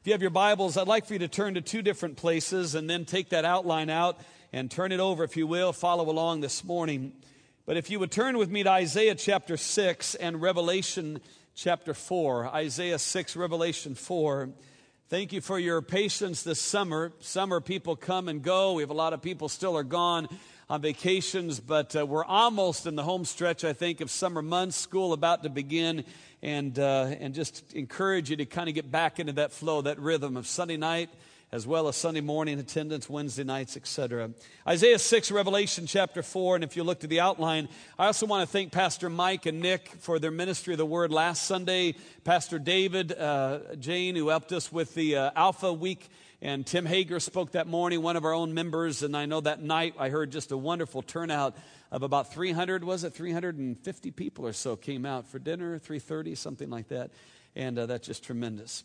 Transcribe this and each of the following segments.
you have your Bibles, I'd like for you to turn to two different places and then take that outline out and turn it over, if you will. Follow along this morning. But if you would turn with me to Isaiah chapter 6 and Revelation chapter 4. Isaiah 6, Revelation 4. Thank you for your patience this summer. Summer people come and go. We have a lot of people still are gone on vacations, but we're almost in the home stretch, I think, of summer months. School about to begin, and just encourage you to kind of get back into that flow, that rhythm of Sunday night, as well as Sunday morning attendance, Wednesday nights, etc. Isaiah 6, Revelation chapter 4, and if you look to the outline, I also want to thank Pastor Mike and Nick for their ministry of the Word last Sunday, Pastor David, Jane, who helped us with the Alpha Week, and Tim Hager spoke that morning, one of our own members, and I know that night I heard just a wonderful turnout of about 350 people or so came out for dinner, 330, something like that, and that's just tremendous.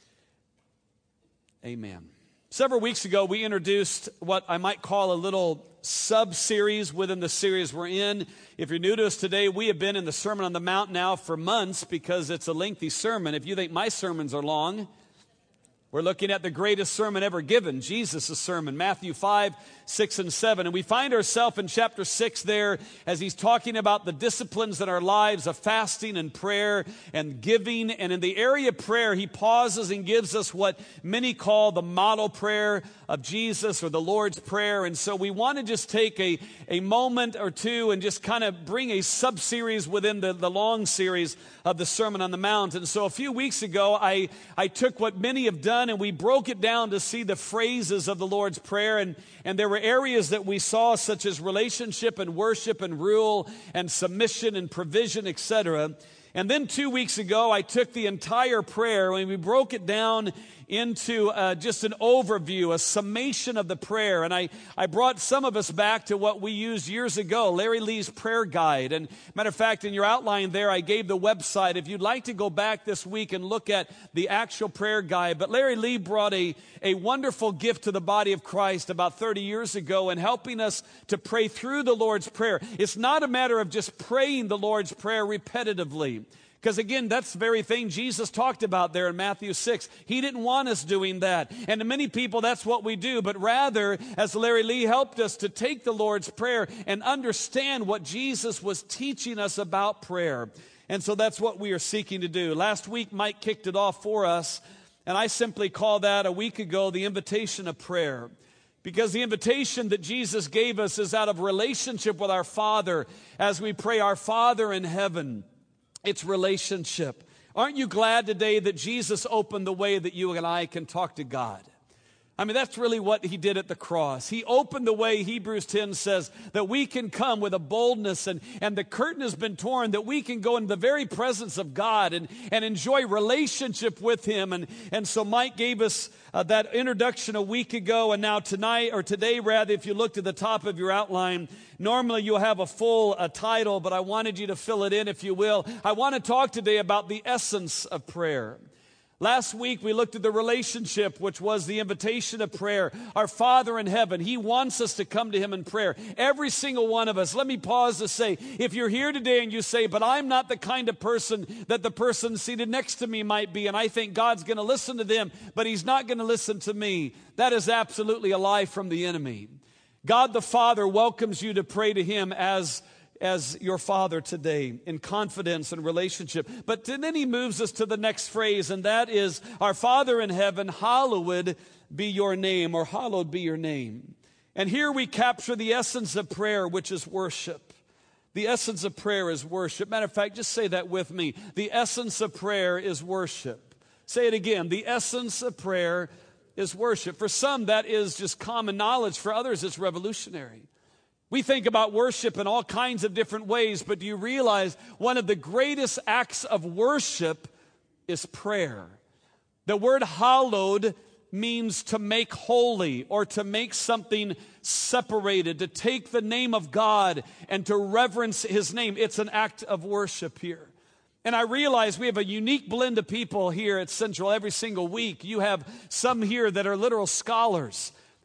Amen. Several weeks ago, we introduced what I might call a little sub-series within the series we're in. If you're new to us today, we have been in the Sermon on the Mount now for months because it's a lengthy sermon. If you think my sermons are long, we're looking at the greatest sermon ever given, Jesus' sermon, Matthew 5, 6, and 7. And we find ourselves in chapter 6 there as he's talking about the disciplines in our lives of fasting and prayer and giving. And in the area of prayer, he pauses and gives us what many call the model prayer of Jesus or the Lord's Prayer. And so we want to just take a moment or two and just kind of bring a sub-series within the long series of the Sermon on the Mount. And so a few weeks ago, I took what many have done and we broke it down to see the phrases of the Lord's Prayer. And there were areas that we saw such as relationship and worship and rule and submission and provision, etc. And then 2 weeks ago, I took the entire prayer and we broke it down into just an overview, a summation of the prayer. And I brought some of us back to what we used years ago, Larry Lee's prayer guide. And matter of fact, in your outline there, I gave the website. If you'd like to go back this week and look at the actual prayer guide. But Larry Lee brought a wonderful gift to the body of Christ about 30 years ago in helping us to pray through the Lord's Prayer. It's not a matter of just praying the Lord's Prayer repetitively. Because again, that's the very thing Jesus talked about there in Matthew 6. He didn't want us doing that. And to many people, that's what we do. But rather, as Larry Lee helped us to take the Lord's Prayer and understand what Jesus was teaching us about prayer. And so that's what we are seeking to do. Last week, Mike kicked it off for us. And I simply call that a week ago the invitation of prayer. Because the invitation that Jesus gave us is out of relationship with our Father as we pray, our Father in heaven. It's relationship. Aren't you glad today that Jesus opened the way that you and I can talk to God? I mean, that's really what he did at the cross. He opened the way, Hebrews 10 says, that we can come with a boldness and the curtain has been torn, that we can go into the very presence of God and enjoy relationship with him. And so Mike gave us that introduction a week ago, and now tonight, or today rather, if you look to the top of your outline, normally you'll have a full title, but I wanted you to fill it in, if you will. I want to talk today about the essence of prayer. Last week, we looked at the relationship, which was the invitation of prayer. Our Father in heaven, he wants us to come to him in prayer. Every single one of us. Let me pause to say, if you're here today and you say, but I'm not the kind of person that the person seated next to me might be, and I think God's going to listen to them, but he's not going to listen to me. That is absolutely a lie from the enemy. God the Father welcomes you to pray to him as your Father today in confidence and relationship. But then he moves us to the next phrase, and that is, our Father in heaven, hallowed be your name, or hallowed be your name. And here we capture the essence of prayer, which is worship. The essence of prayer is worship. Matter of fact, just say that with me. The essence of prayer is worship. Say it again. The essence of prayer is worship. For some, that is just common knowledge. For others, it's revolutionary. We think about worship in all kinds of different ways, but do you realize one of the greatest acts of worship is prayer? The word hallowed means to make holy or to make something separated, to take the name of God and to reverence his name. It's an act of worship here. And I realize we have a unique blend of people here at Central every single week. You have some here that are literal scholars.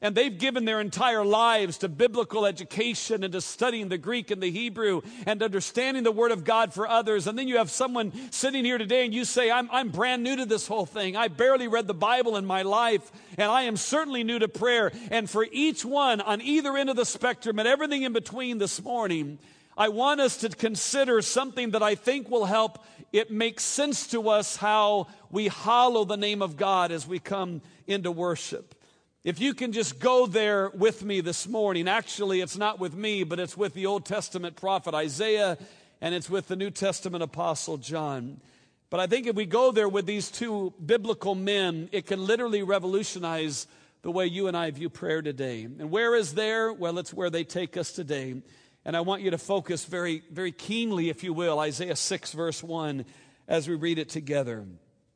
and they've given their entire lives to biblical education and to studying the Greek and the Hebrew and understanding the Word of God for others. And then you have someone sitting here today and you say, I'm brand new to this whole thing. I barely read the Bible in my life, and I am certainly new to prayer. And for each one on either end of the spectrum and everything in between this morning, I want us to consider something that I think will help it make sense to us how we hallow the name of God as we come into worship. If you can just go there with me this morning. Actually, it's not with me, but it's with the Old Testament prophet Isaiah, and it's with the New Testament apostle John. But I think if we go there with these two biblical men, it can literally revolutionize the way you and I view prayer today. And where is there? Well, it's where they take us today. And I want you to focus very, very keenly, if you will, Isaiah 6, verse 1, as we read it together.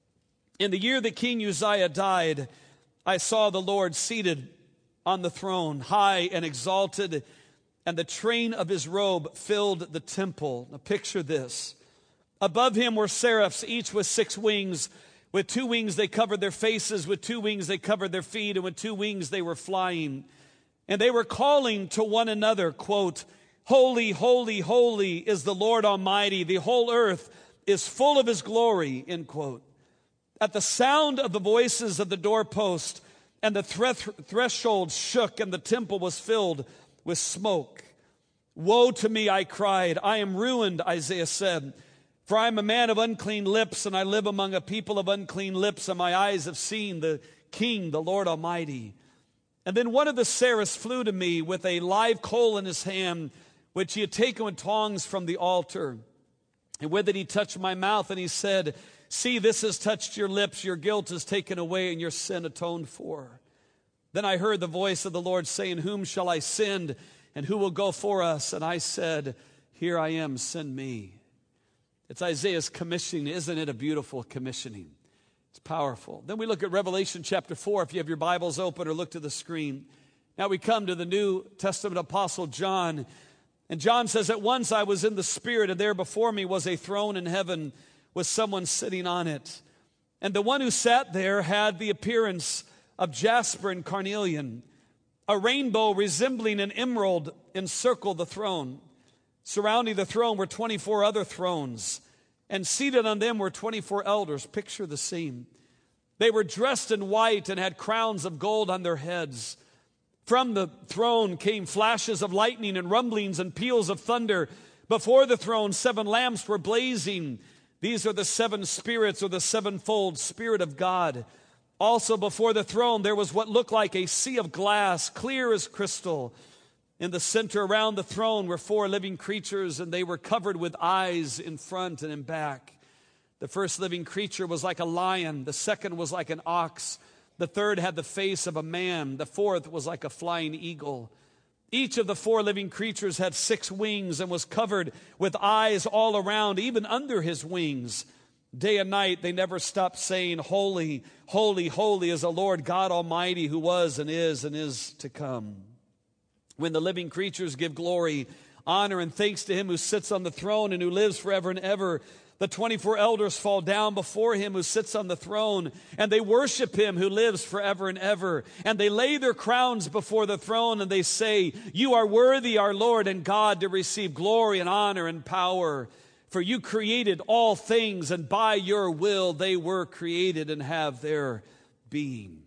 In the year that King Uzziah died, I saw the Lord seated on the throne, high and exalted, and the train of his robe filled the temple. Now picture this. Above him were seraphs, each with 6 wings. With 2 wings they covered their faces, with 2 wings they covered their feet, and with 2 wings they were flying. And they were calling to one another, quote, "Holy, holy, holy is the Lord Almighty. The whole earth is full of his glory," end quote. At the sound of the voices of the doorpost and the threshold shook, and the temple was filled with smoke. "Woe to me," I cried. "I am ruined," Isaiah said. "For I am a man of unclean lips, and I live among a people of unclean lips, and my eyes have seen the King, the Lord Almighty." And then one of the seraphs flew to me with a live coal in his hand, which he had taken with tongs from the altar. And with it he touched my mouth, and he said, "See, this has touched your lips. Your guilt is taken away, and your sin atoned for." Then I heard the voice of the Lord saying, "Whom shall I send, and who will go for us?" And I said, "Here I am, send me." It's Isaiah's commissioning. Isn't it a beautiful commissioning? It's powerful. Then we look at Revelation chapter 4, if you have your Bibles open or look to the screen. Now we come to the New Testament apostle John. And John says, "At once I was in the Spirit, and there before me was a throne in heaven with someone sitting on it. And the one who sat there had the appearance of jasper and carnelian. A rainbow resembling an emerald encircled the throne. Surrounding the throne were 24 other thrones, and seated on them were 24 elders." Picture the scene. "They were dressed in white and had crowns of gold on their heads. From the throne came flashes of lightning and rumblings and peals of thunder. Before the throne 7 lamps were blazing. These are the 7 spirits, or the sevenfold Spirit of God. Also before the throne there was what looked like a sea of glass, clear as crystal. In the center around the throne were 4 living creatures, and they were covered with eyes in front and in back. The first living creature was like a lion. The second was like an ox. The third had the face of a man. The fourth was like a flying eagle. Each of the 4 living creatures had 6 wings and was covered with eyes all around, even under his wings. Day and night they never stopped saying, 'Holy, holy, holy is the Lord God Almighty, who was and is to come.' When the living creatures give glory, honor, and thanks to him who sits on the throne and who lives forever and ever, the 24 elders fall down before him who sits on the throne, and they worship him who lives forever and ever. And they lay their crowns before the throne, and they say, 'You are worthy, our Lord and God, to receive glory and honor and power. For you created all things, and by your will they were created and have their being.'"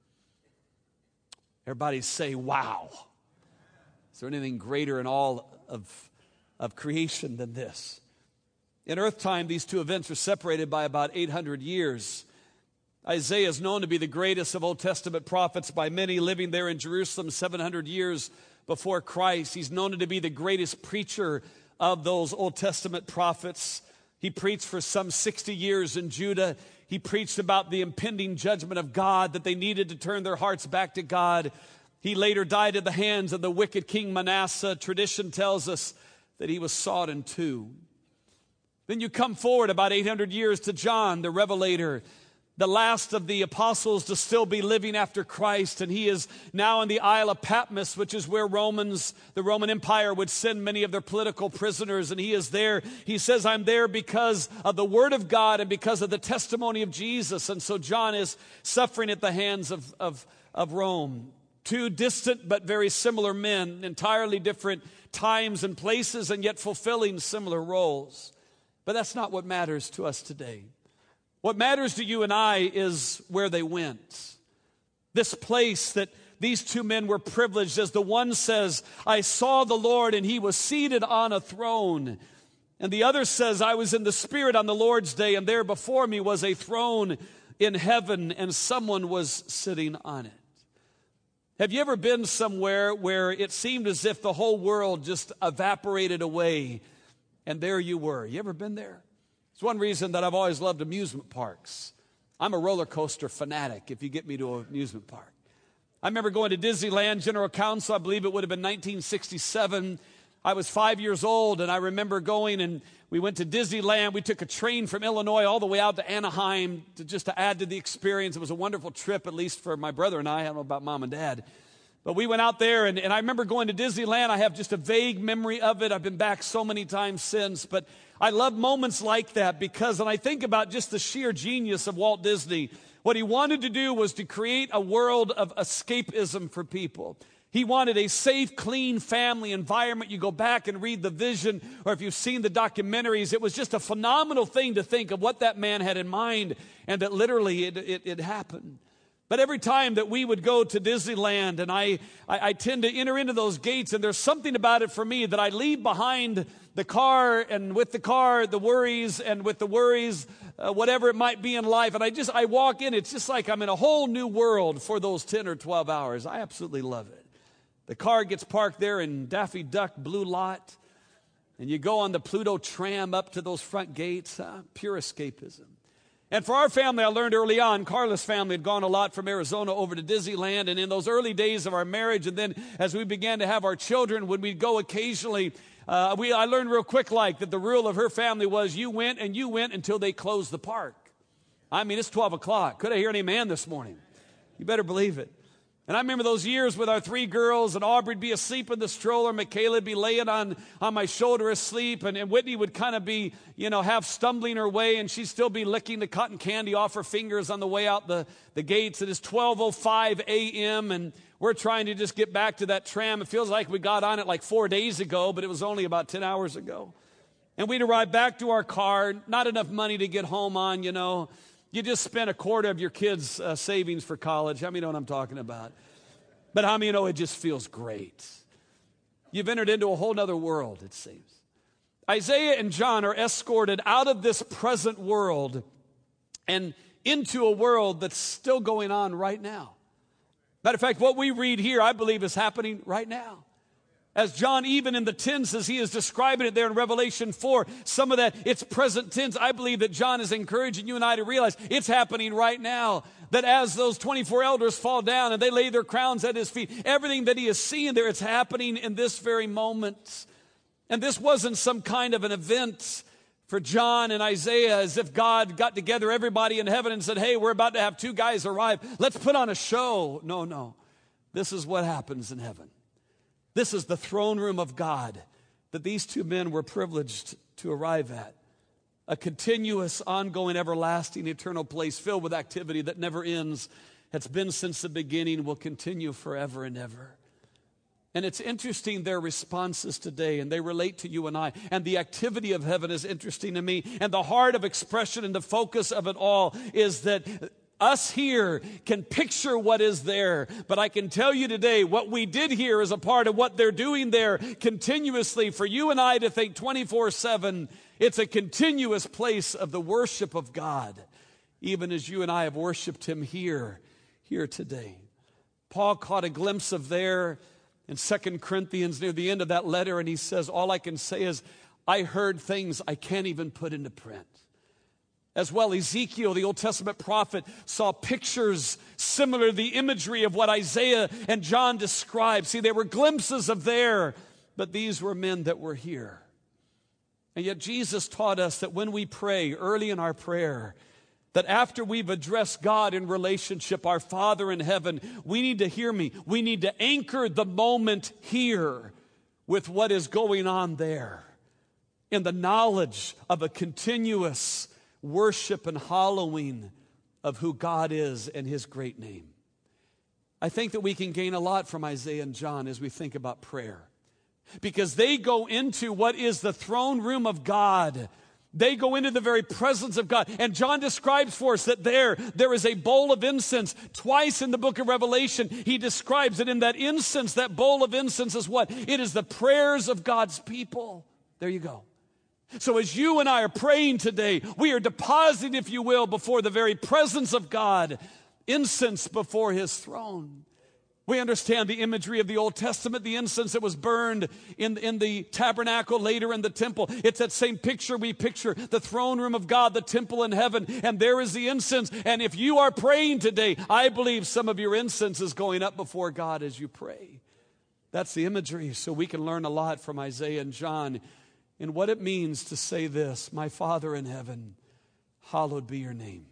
Everybody say, "Wow." Is there anything greater in all of creation than this? In earth time, these two events are separated by about 800 years. Isaiah is known to be the greatest of Old Testament prophets by many, living there in Jerusalem 700 years before Christ. He's known to be the greatest preacher of those Old Testament prophets. He preached for some 60 years in Judah. He preached about the impending judgment of God, that they needed to turn their hearts back to God. He later died at the hands of the wicked King Manasseh. Tradition tells us that he was sawed in 2. Then you come forward about 800 years to John, the Revelator, the last of the apostles to still be living after Christ. And he is now in the Isle of Patmos, which is where the Roman Empire would send many of their political prisoners. And he is there. He says, "I'm there because of the word of God and because of the testimony of Jesus." And so John is suffering at the hands of Rome. Two distant but very similar men, entirely different times and places, and yet fulfilling similar roles. But that's not what matters to us today. What matters to you and I is where they went. This place that these two men were privileged, as the one says, I saw the Lord and he was seated on a throne. And the other says, I was in the Spirit on the Lord's day, and there before me was a throne in heaven, and someone was sitting on it. Have you ever been somewhere where it seemed as if the whole world just evaporated away, and there you were? You ever been there? It's one reason that I've always loved amusement parks. I'm a roller coaster fanatic, if you get me to an amusement park. I remember going to Disneyland General Council, I believe it would have been 1967. I was 5 years old, and I remember going, and we went to Disneyland. We took a train from Illinois all the way out to Anaheim to add to the experience. It was a wonderful trip, at least for my brother and I. I don't know about mom and dad. But we went out there, and I remember going to Disneyland. I have just a vague memory of it. I've been back so many times since. But I love moments like that because when I think about just the sheer genius of Walt Disney, what he wanted to do was to create a world of escapism for people. He wanted a safe, clean family environment. You go back and read the vision, or if you've seen the documentaries, it was just a phenomenal thing to think of what that man had in mind, and that literally it happened. But every time that we would go to Disneyland, and I tend to enter into those gates, and there's something about it for me that I leave behind the car, and with the car, the worries, and with the worries, whatever it might be in life. And I walk in, it's just like I'm in a whole new world for those 10 or 12 hours. I absolutely love it. The car gets parked there in Daffy Duck Blue Lot, and you go on the Pluto tram up to those front gates. Pure escapism. And for our family, I learned early on, Carla's family had gone a lot from Arizona over to Disneyland, and in those early days of our marriage, and then as we began to have our children, when we'd go occasionally, I learned real quick that the rule of her family was you went until they closed the park. I mean, it's 12 o'clock. Could I hear an amen this morning? You better believe it. And I remember those years with our three girls, and Aubrey'd be asleep in the stroller, Michaela'd be laying on my shoulder asleep, and Whitney would kind of be, half stumbling her way, and she'd still be licking the cotton candy off her fingers on the way out the gates. It is 12:05 a.m., and we're trying to just get back to that tram. It feels like we got on it like 4 days ago, but it was only about 10 hours ago. And we'd arrive back to our car, not enough money to get home on, You just spent a quarter of your kids' savings for college. How many know what I'm talking about? But how many know it just feels great? You've entered into a whole other world, it seems. Isaiah and John are escorted out of this present world and into a world that's still going on right now. Matter of fact, what we read here, I believe, is happening right now. As John, even in the tenses, he is describing it there in Revelation 4, some of that, it's present tense. I believe that John is encouraging you and I to realize it's happening right now. That as those 24 elders fall down and they lay their crowns at his feet, everything that he is seeing there, it's happening in this very moment. And this wasn't some kind of an event for John and Isaiah as if God got together everybody in heaven and said, hey, we're about to have two guys arrive. Let's put on a show. No. This is what happens in heaven. This is the throne room of God that these two men were privileged to arrive at. A continuous, ongoing, everlasting, eternal place filled with activity that never ends. It's been since the beginning, will continue forever and ever. And it's interesting, their responses today, and they relate to you and I. And the activity of heaven is interesting to me. And the heart of expression and the focus of it all is that us here can picture what is there, but I can tell you today what we did here is a part of what they're doing there continuously for you and I to think 24/7. It's a continuous place of the worship of God, even as you and I have worshiped him here today. Paul caught a glimpse of there in 2 Corinthians near the end of that letter, and he says, all I can say is, I heard things I can't even put into print. As well, Ezekiel, the Old Testament prophet, saw pictures similar to the imagery of what Isaiah and John described. See, they were glimpses of there, but these were men that were here. And yet Jesus taught us that when we pray, early in our prayer, that after we've addressed God in relationship, our Father in heaven, we need to hear me. We need to anchor the moment here with what is going on there in the knowledge of a continuous worship and hallowing of who God is and his great name. I think that we can gain a lot from Isaiah and John as we think about prayer, because they go into what is the throne room of God. They go into the very presence of God. And John describes for us that there is a bowl of incense. Twice in the book of Revelation, he describes that in that incense, that bowl of incense is what? It is the prayers of God's people. There you go. So as you and I are praying today, we are depositing, if you will, before the very presence of God, incense before his throne. We understand the imagery of the Old Testament, the incense that was burned in the tabernacle, later in the temple. It's that same picture we picture, the throne room of God, the temple in heaven, and there is the incense. And if you are praying today, I believe some of your incense is going up before God as you pray. That's the imagery, so we can learn a lot from Isaiah and John in what it means to say this: my Father in heaven, hallowed be your name.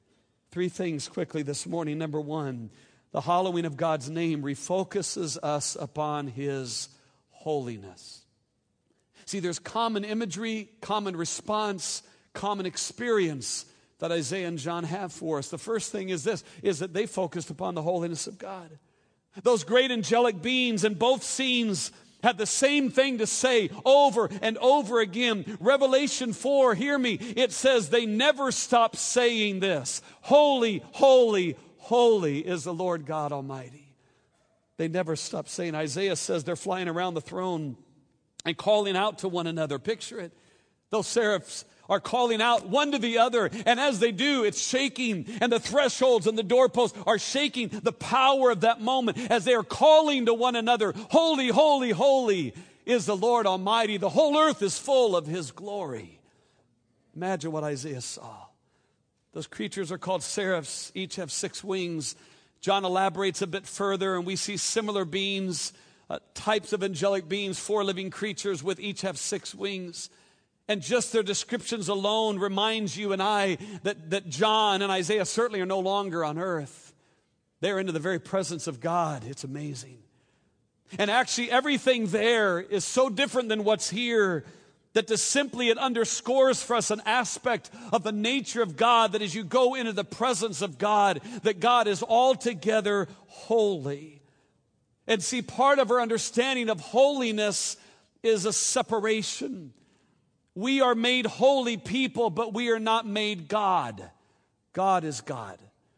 3 things quickly this morning. Number 1, the hallowing of God's name refocuses us upon his holiness. See, there's common imagery, common response, common experience that Isaiah and John have for us. The first thing is this, is that they focused upon the holiness of God. Those great angelic beings in both scenes had the same thing to say over and over again. Revelation 4, hear me, it says they never stop saying this: holy, holy, holy is the Lord God Almighty. They never stop saying. Isaiah says they're flying around the throne and calling out to one another. Picture it. Those seraphs are calling out one to the other, and as they do, it's shaking, and the thresholds and the doorposts are shaking. The power of that moment as they are calling to one another, holy, holy, holy is the Lord Almighty. The whole earth is full of his glory. Imagine what Isaiah saw. Those creatures are called seraphs. Each have 6 wings. John elaborates a bit further, and we see similar beings, types of angelic beings, 4 living creatures with each have 6 wings. And just their descriptions alone reminds you and I that John and Isaiah certainly are no longer on earth. They're into the very presence of God. It's amazing. And actually everything there is so different than what's here that it underscores for us an aspect of the nature of God, that as you go into the presence of God, that God is altogether holy. And see, part of our understanding of holiness is a separation. We are made holy people, but we are not made God. God is God.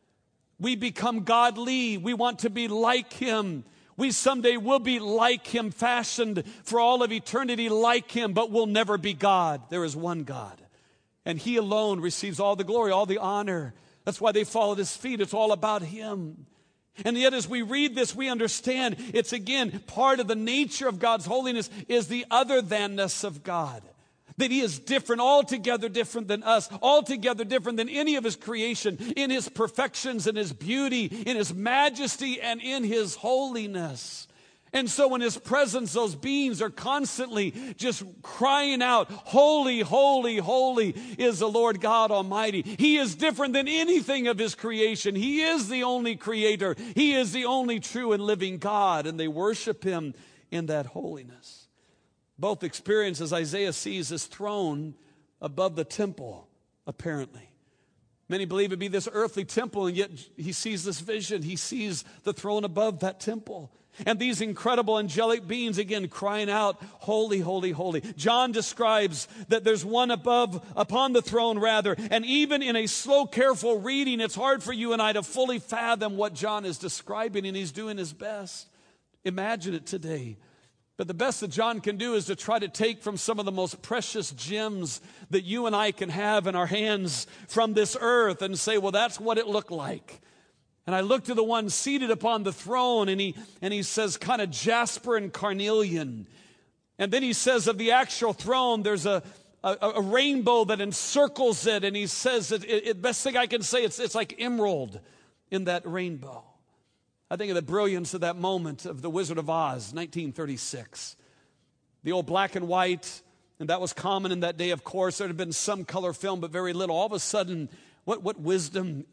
We become godly. We want to be like him. We someday will be like him, fashioned for all of eternity like him, but we'll never be God. There is one God, and he alone receives all the glory, all the honor. That's why they fall at his feet. It's all about him. And yet as we read this, we understand it's again part of the nature of God's holiness is the other than-ness of God. That he is different, altogether different than us, altogether different than any of his creation, in his perfections, in his beauty, in his majesty, and in his holiness. And so in his presence, those beings are constantly just crying out, holy, holy, holy is the Lord God Almighty. He is different than anything of his creation. He is the only creator. He is the only true and living God, and they worship him in that holiness. Both experience, as Isaiah sees his throne above the temple, apparently. Many believe it to be this earthly temple, and yet he sees this vision. He sees the throne above that temple. And these incredible angelic beings, again, crying out, holy, holy, holy. John describes that there's one upon the throne, rather. And even in a slow, careful reading, it's hard for you and I to fully fathom what John is describing, and he's doing his best. Imagine it today. But the best that John can do is to try to take from some of the most precious gems that you and I can have in our hands from this earth and say, well, that's what it looked like. And I look to the one seated upon the throne, and he says kind of jasper and carnelian. And then he says of the actual throne, there's a rainbow that encircles it. And he says, the best thing I can say, it's like emerald in that rainbow. I think of the brilliance of that moment of The Wizard of Oz, 1936. The old black and white, and that was common in that day, of course. There had been some color film, but very little. All of a sudden, what wisdom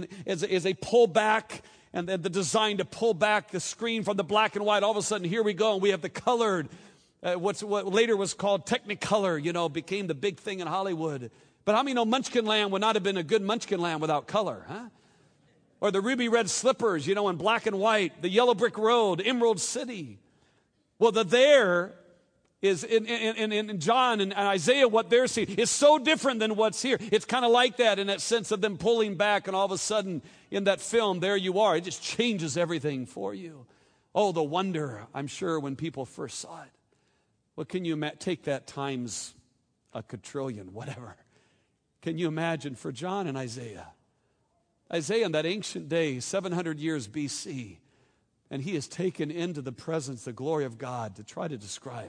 is they pull back, and then the design to pull back the screen from the black and white. All of a sudden, here we go, and we have the colored, what later was called Technicolor, became the big thing in Hollywood. But how many know Munchkin Land would not have been a good Munchkin Land without color, huh? Or the ruby red slippers, in black and white, the yellow brick road, Emerald City. Well, the there is in John and Isaiah, what they're seeing is so different than what's here. It's kind of like that in that sense of them pulling back, and all of a sudden in that film, there you are. It just changes everything for you. Oh, the wonder, I'm sure, when people first saw it. Well, can you take that times a quadrillion, whatever. Can you imagine for John and Isaiah? Isaiah in that ancient day, 700 years BC, and he is taken into the presence, the glory of God to try to describe.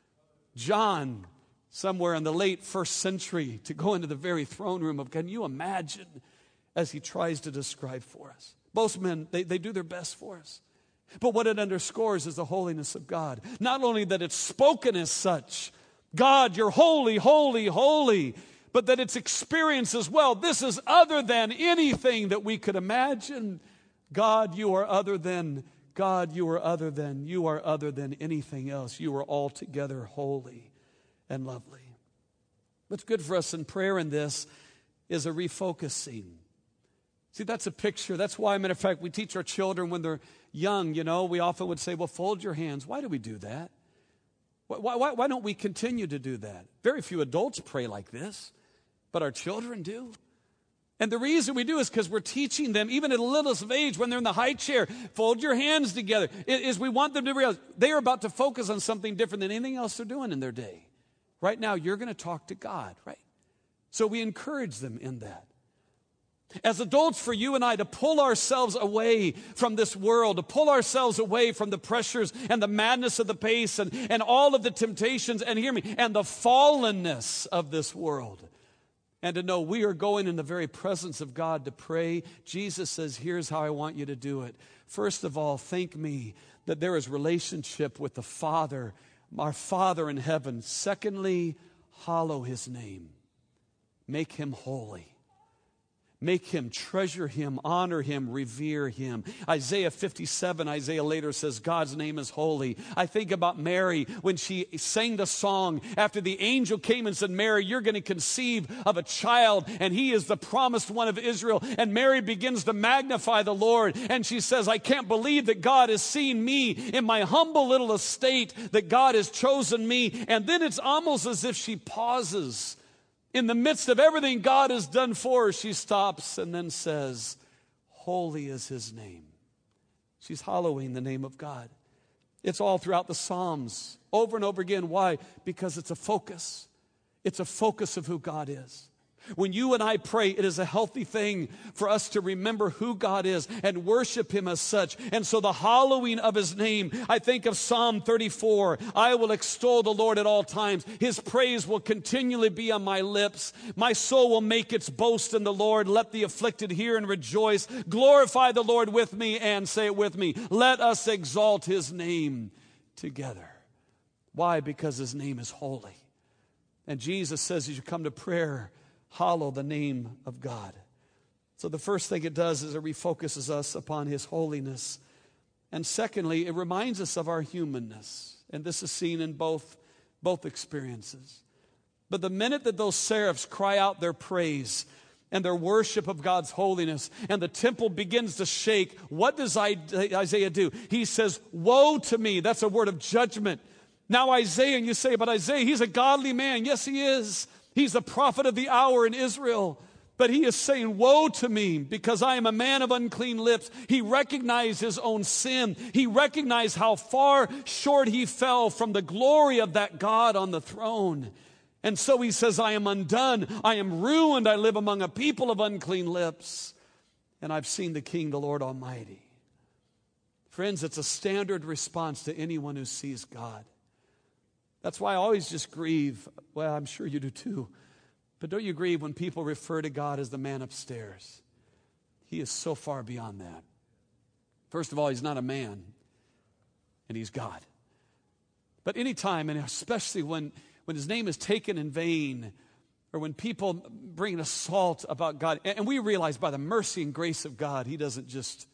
John, somewhere in the late first century, to go into the very throne room of God. Can you imagine as he tries to describe for us? Most men, they do their best for us. But what it underscores is the holiness of God. Not only that it's spoken as such, God, you're holy, holy, holy, but that it's experienced as well. This is other than anything that we could imagine. God, you are other than. God, you are other than. You are other than anything else. You are altogether holy and lovely. What's good for us in prayer in this is a refocusing. See, that's a picture. That's why, matter of fact, we teach our children when they're young, we often would say, well, fold your hands. Why do we do that? Why don't we continue to do that? Very few adults pray like this, but our children do. And the reason we do is because we're teaching them, even at the littlest of age, when they're in the high chair, fold your hands together. Is we want them to realize they are about to focus on something different than anything else they're doing in their day. Right now, you're going to talk to God, right? So we encourage them in that. As adults, for you and I to pull ourselves away from this world, to pull ourselves away from the pressures and the madness of the pace and all of the temptations, and hear me, and the fallenness of this world. And to know we are going in the very presence of God to pray. Jesus says, here's how I want you to do it. First of all, thank me that there is relationship with the Father, our Father in heaven. Secondly, hallow his name. Make him holy. Make him, treasure him, honor him, revere him. Isaiah 57, Isaiah later says, God's name is holy. I think about Mary when she sang the song after the angel came and said, Mary, you're going to conceive of a child, and he is the promised one of Israel. And Mary begins to magnify the Lord, and she says, I can't believe that God has seen me in my humble little estate, that God has chosen me. And then it's almost as if she pauses. In the midst of everything God has done for her, she stops and then says, holy is his name. She's hallowing the name of God. It's all throughout the Psalms, over and over again. Why? Because it's a focus. It's a focus of who God is. When you and I pray, it is a healthy thing for us to remember who God is and worship him as such. And so the hallowing of his name, I think of Psalm 34. I will extol the Lord at all times. His praise will continually be on my lips. My soul will make its boast in the Lord. Let the afflicted hear and rejoice. Glorify the Lord with me, and say it with me. Let us exalt his name together. Why? Because his name is holy. And Jesus says as you come to prayer, hallow the name of God. So the first thing it does is it refocuses us upon his holiness. And secondly, it reminds us of our humanness. And this is seen in both experiences. But the minute that those seraphs cry out their praise and their worship of God's holiness, and the temple begins to shake, what does Isaiah do? He says, woe to me. That's a word of judgment. Now Isaiah, and you say about Isaiah, he's a godly man. Yes, he is. He's the prophet of the hour in Israel. But he is saying, woe to me, because I am a man of unclean lips. He recognized his own sin. He recognized how far short he fell from the glory of that God on the throne. And so he says, I am undone. I am ruined. I live among a people of unclean lips. And I've seen the King, the Lord Almighty. Friends, it's a standard response to anyone who sees God. That's why I always just grieve. Well, I'm sure you do too. But don't you grieve when people refer to God as the man upstairs? He is so far beyond that. First of all, he's not a man, and he's God. But anytime, and especially when his name is taken in vain, or when people bring an assault about God, and we realize by the mercy and grace of God, he doesn't just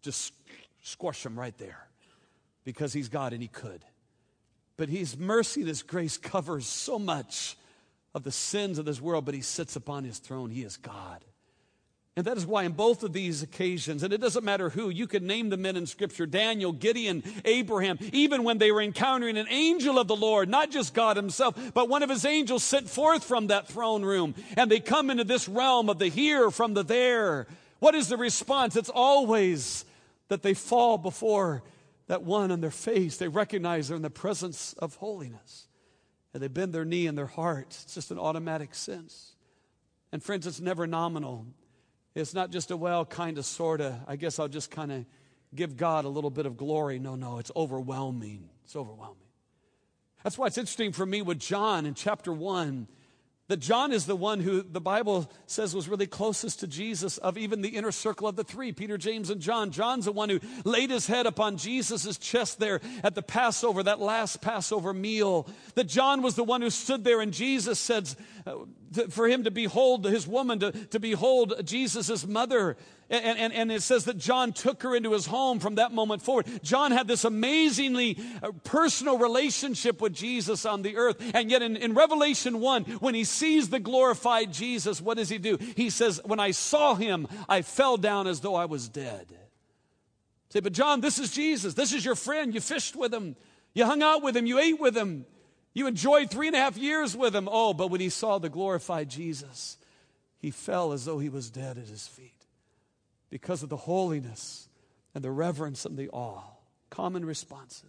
squash them right there, because he's God and he could. But his mercy and his grace covers so much of the sins of this world, but he sits upon his throne. He is God. And that is why in both of these occasions, and it doesn't matter who, you can name the men in Scripture, Daniel, Gideon, Abraham, even when they were encountering an angel of the Lord, not just God himself, but one of his angels sent forth from that throne room, and they come into this realm of the here from the there. What is the response? It's always that they fall before that one on their face. They recognize they're in the presence of holiness, and they bend their knee in their heart. It's just an automatic sense. And friends, it's never nominal. It's not just a, well, kind of, sort of, I guess I'll just kind of give God a little bit of glory. No, it's overwhelming. It's overwhelming. That's why it's interesting for me with John in chapter 1, that John is the one who the Bible says was really closest to Jesus of even the inner circle of the three, Peter, James, and John. John's the one who laid his head upon Jesus' chest there at the Passover, that last Passover meal. That John was the one who stood there and Jesus said for him to behold his woman, to behold Jesus' mother. And it says that John took her into his home from that moment forward. John had this amazingly personal relationship with Jesus on the earth. And yet in Revelation 1, when he sees the glorified Jesus, what does he do? He says, when I saw him, I fell down as though I was dead. Say, but John, this is Jesus. This is your friend. You fished with him. You hung out with him. You ate with him. You enjoyed 3.5 years with him. Oh, but when he saw the glorified Jesus, he fell as though he was dead at his feet. Because of the holiness and the reverence and the awe. Common responses.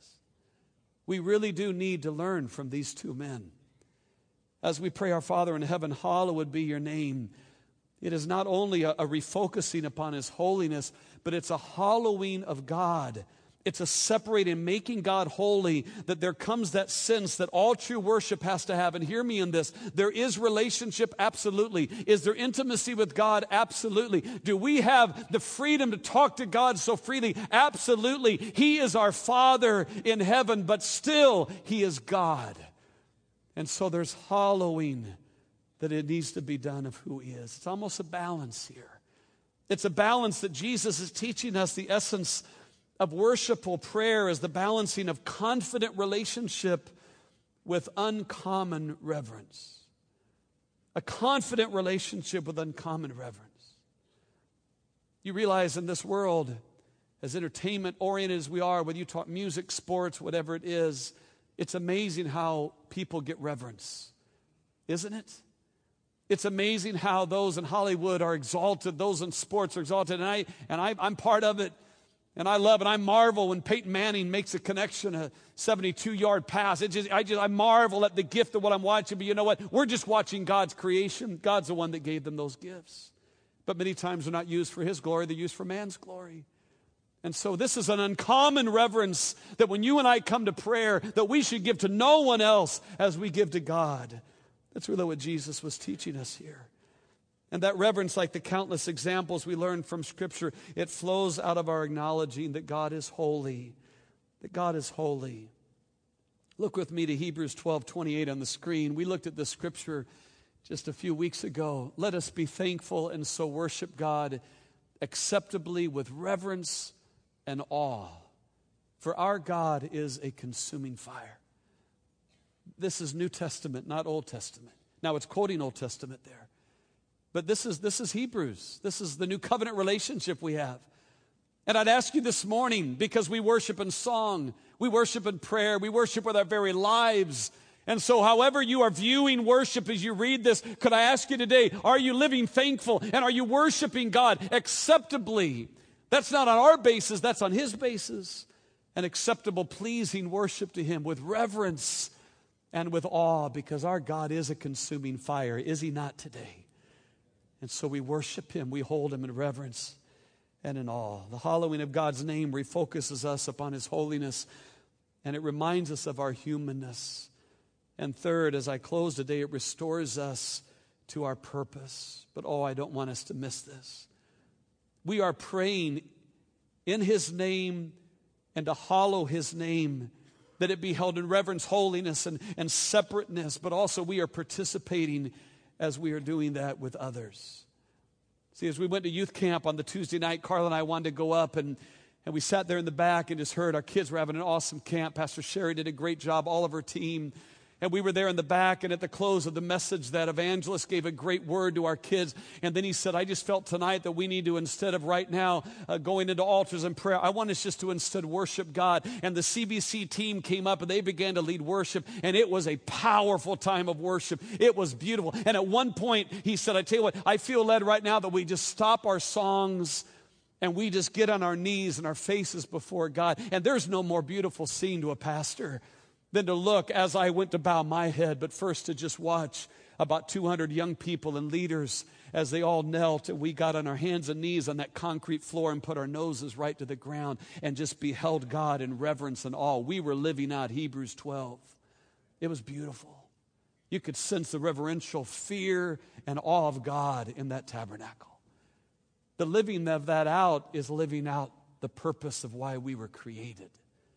We really do need to learn from these two men. As we pray, our Father in heaven, hallowed be your name. It is not only a refocusing upon his holiness, but it's a hallowing of God. It's a separating, making God holy, that there comes that sense that all true worship has to have. And hear me in this. There is relationship, absolutely. Is there intimacy with God? Absolutely. Do we have the freedom to talk to God so freely? Absolutely. He is our Father in heaven, but still He is God. And so there's hallowing that it needs to be done of who He is. It's almost a balance here. It's a balance that Jesus is teaching us. The essence of worshipful prayer is the balancing of confident relationship with uncommon reverence. A confident relationship with uncommon reverence. You realize in this world, as entertainment-oriented as we are, whether you talk music, sports, whatever it is, it's amazing how people get reverence. Isn't it? It's amazing how those in Hollywood are exalted, those in sports are exalted, and I'm part of it. And I love and I marvel when Peyton Manning makes a connection, a 72-yard pass. I marvel at the gift of what I'm watching. But you know what? We're just watching God's creation. God's the one that gave them those gifts. But many times they're not used for His glory. They're used for man's glory. And so this is an uncommon reverence that when you and I come to prayer, that we should give to no one else as we give to God. That's really what Jesus was teaching us here. And that reverence, like the countless examples we learn from Scripture, it flows out of our acknowledging that God is holy. That God is holy. Look with me to Hebrews 12:28 on the screen. We looked at this Scripture just a few weeks ago. Let us be thankful and so worship God acceptably with reverence and awe. For our God is a consuming fire. This is New Testament, not Old Testament. Now it's quoting Old Testament there. But this is Hebrews. This is the new covenant relationship we have. And I'd ask you this morning, because we worship in song, we worship in prayer, we worship with our very lives. And so however you are viewing worship as you read this, could I ask you today, are you living thankful and are you worshiping God acceptably? That's not on our basis, that's on His basis. An acceptable, pleasing worship to Him with reverence and with awe, because our God is a consuming fire, is He not today? And so we worship Him, we hold Him in reverence and in awe. The hallowing of God's name refocuses us upon His holiness, and it reminds us of our humanness. And third, as I close today, it restores us to our purpose. But I don't want us to miss this. We are praying in His name and to hallow His name, that it be held in reverence, holiness, and separateness, but also we are participating as we are doing that with others. See, as we went to youth camp on the Tuesday night, Carla and I wanted to go up, and we sat there in the back and just heard our kids were having an awesome camp. Pastor Sherry did a great job, all of her team. And we were there in the back, and at the close of the message, that evangelist gave a great word to our kids. And then he said, I just felt tonight that we need to, instead of right now going into altars and prayer, I want us just to instead worship God. And the CBC team came up, and they began to lead worship. And it was a powerful time of worship. It was beautiful. And at one point, he said, I tell you what, I feel led right now that we just stop our songs and we just get on our knees and our faces before God. And there's no more beautiful scene to a pastor than to look as I went to bow my head, but first to just watch about 200 young people and leaders as they all knelt, and we got on our hands and knees on that concrete floor and put our noses right to the ground and just beheld God in reverence and awe. We were living out Hebrews 12. It was beautiful. You could sense the reverential fear and awe of God in that tabernacle. The living of that out is living out the purpose of why we were created.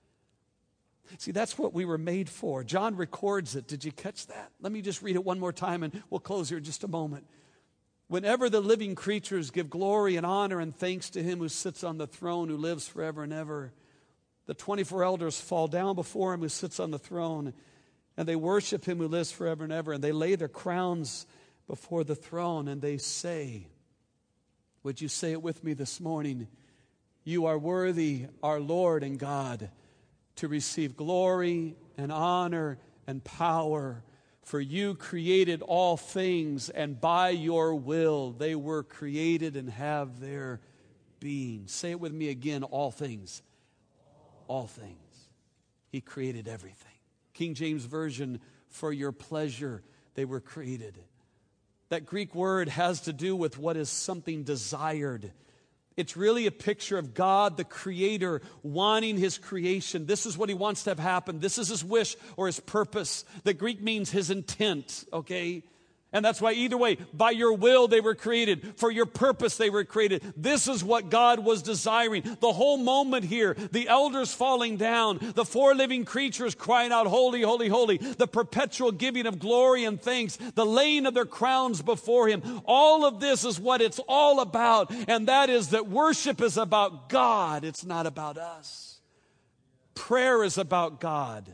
See, that's what we were made for. John records it. Did you catch that? Let me just read it one more time and we'll close here in just a moment. Whenever the living creatures give glory and honor and thanks to him who sits on the throne, who lives forever and ever, the 24 elders fall down before him who sits on the throne, and they worship him who lives forever and ever, and they lay their crowns before the throne, and they say, would you say it with me this morning? You are worthy, our Lord and God, to receive glory and honor and power. For you created all things, and by your will they were created and have their being. Say it with me again, all things. All things. He created everything. King James Version, for your pleasure they were created. That Greek word has to do with what is something desired. It's really a picture of God, the Creator, wanting His creation. This is what He wants to have happen. This is His wish or His purpose. The Greek means His intent, okay? And that's why either way, by your will they were created. For your purpose they were created. This is what God was desiring. The whole moment here, the elders falling down, the four living creatures crying out, holy, holy, holy, the perpetual giving of glory and thanks, the laying of their crowns before Him. All of this is what it's all about. And that is that worship is about God. It's not about us. Prayer is about God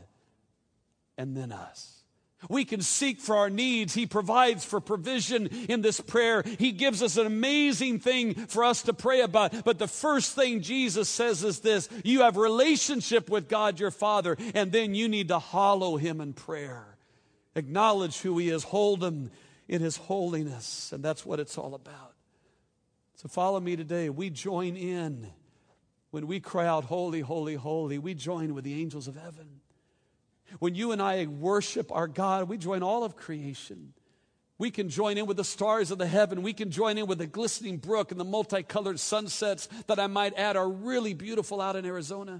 and then us. We can seek for our needs. He provides for provision in this prayer. He gives us an amazing thing for us to pray about. But the first thing Jesus says is this: you have a relationship with God your Father, and then you need to hallow Him in prayer. Acknowledge who He is. Hold Him in His holiness. And that's what it's all about. So follow me today. We join in. When we cry out, holy, holy, holy, we join with the angels of heaven. When you and I worship our God, we join all of creation. We can join in with the stars of the heaven. We can join in with the glistening brook and the multicolored sunsets that I might add are really beautiful out in Arizona.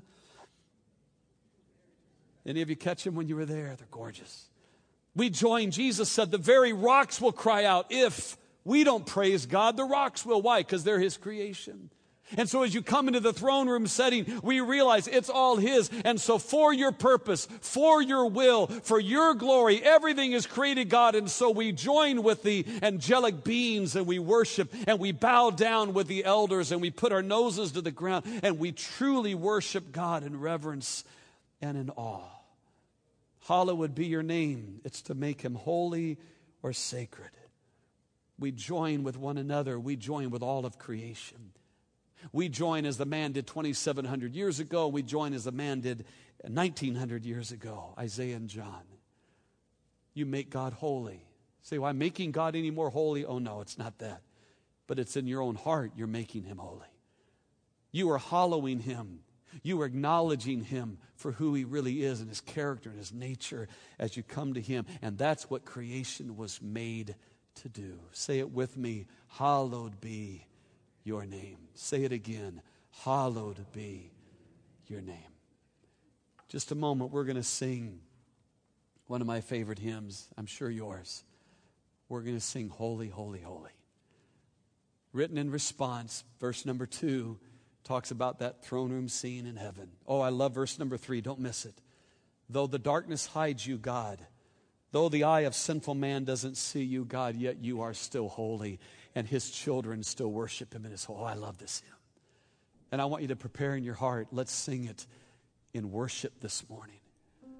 Any of you catch them when you were there? They're gorgeous. We join. Jesus said the very rocks will cry out. If we don't praise God, the rocks will. Why? Because they're His creation. And so as you come into the throne room setting, we realize it's all His. And so for your purpose, for your will, for your glory, everything is created, God. And so we join with the angelic beings and we worship and we bow down with the elders and we put our noses to the ground and we truly worship God in reverence and in awe. Hallowed be your name. It's to make Him holy or sacred. We join with one another. We join with all of creation. We join as the man did 2,700 years ago. We join as the man did 1,900 years ago, Isaiah and John. You make God holy. Say, well, I'm making God any more holy? Oh, no, it's not that. But it's in your own heart you're making Him holy. You are hallowing Him. You are acknowledging Him for who He really is and His character and His nature as you come to Him. And that's what creation was made to do. Say it with me. Hallowed be your name. Say it again. Hallowed be your name. Just a moment, we're going to sing one of my favorite hymns. I'm sure yours. We're going to sing Holy, Holy, Holy. Written in response, verse number 2 talks about that throne room scene in heaven. Oh, I love verse number 3. Don't miss it. Though the darkness hides you, God, though the eye of sinful man doesn't see you, God, yet you are still holy. And His children still worship Him in His holy. Oh, I love this hymn. And I want you to prepare in your heart. Let's sing it in worship this morning.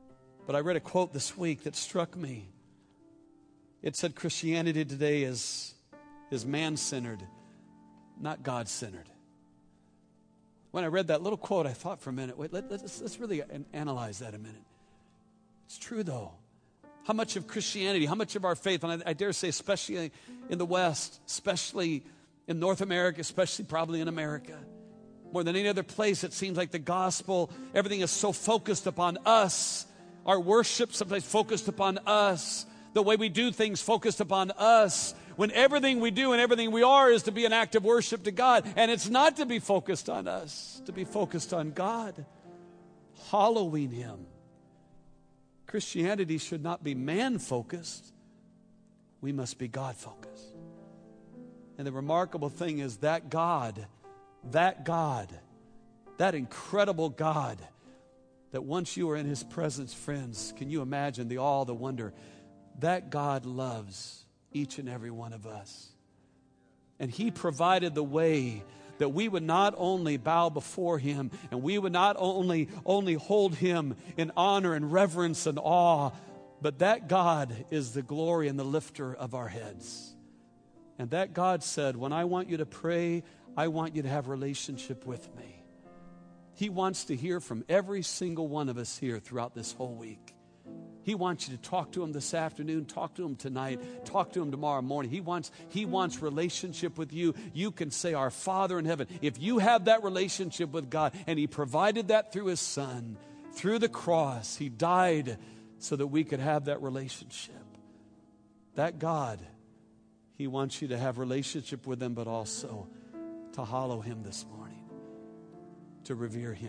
But I read a quote this week that struck me. It said Christianity today is man-centered, not God-centered. When I read that little quote, I thought for a minute, wait, let's really analyze that a minute. It's true, though. How much of Christianity, how much of our faith, and I dare say especially in the West, especially in North America, especially probably in America, more than any other place, it seems like the gospel, everything is so focused upon us. Our worship sometimes focused upon us. The way we do things focused upon us. When everything we do and everything we are is to be an act of worship to God. And it's not to be focused on us, to be focused on God, hallowing Him. Christianity should not be man-focused. We must be God-focused. And the remarkable thing is that God, that incredible God, that once you are in His presence, friends, can you imagine the awe, the wonder? That God loves each and every one of us. And He provided the way that we would not only bow before Him and we would not only hold Him in honor and reverence and awe, but that God is the glory and the lifter of our heads. And that God said, when I want you to pray, I want you to have relationship with me. He wants to hear from every single one of us here throughout this whole week. He wants you to talk to Him this afternoon, talk to Him tonight, talk to Him tomorrow morning. He wants relationship with you. You can say, Our Father in heaven. If you have that relationship with God, and He provided that through His Son, through the cross, He died so that we could have that relationship. That God, He wants you to have relationship with Him, but also to hallow Him this morning, to revere Him.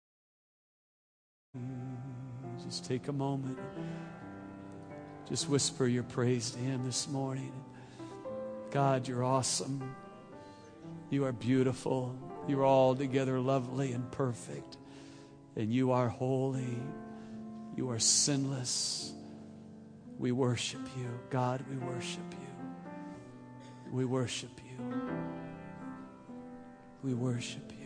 Just take a moment. Just whisper your praise to Him this morning. God, You're awesome. You are beautiful. You are altogether lovely and perfect. And You are holy. You are sinless. We worship You. God, we worship You. We worship You. We worship You.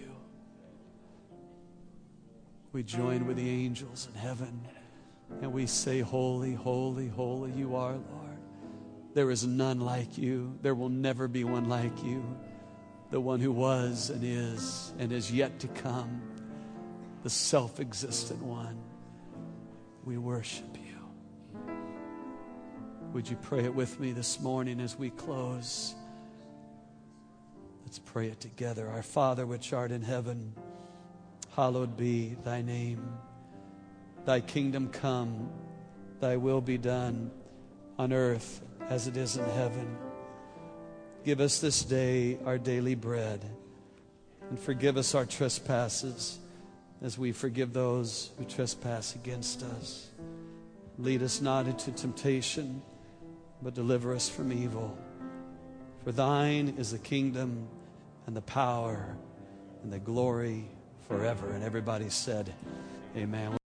We join with the angels in heaven and we say, Holy, holy, holy You are, Lord. There is none like You. There will never be one like You. The one who was and is yet to come. The self-existent one. We worship You. Would you pray it with me this morning as we close? Let's pray it together. Our Father which art in heaven, hallowed be Thy name. Thy kingdom come, Thy will be done on earth as it is in heaven. Give us this day our daily bread, and forgive us our trespasses as we forgive those who trespass against us. Lead us not into temptation, but deliver us from evil. For Thine is the kingdom and the power and the glory forever. And everybody said, Amen.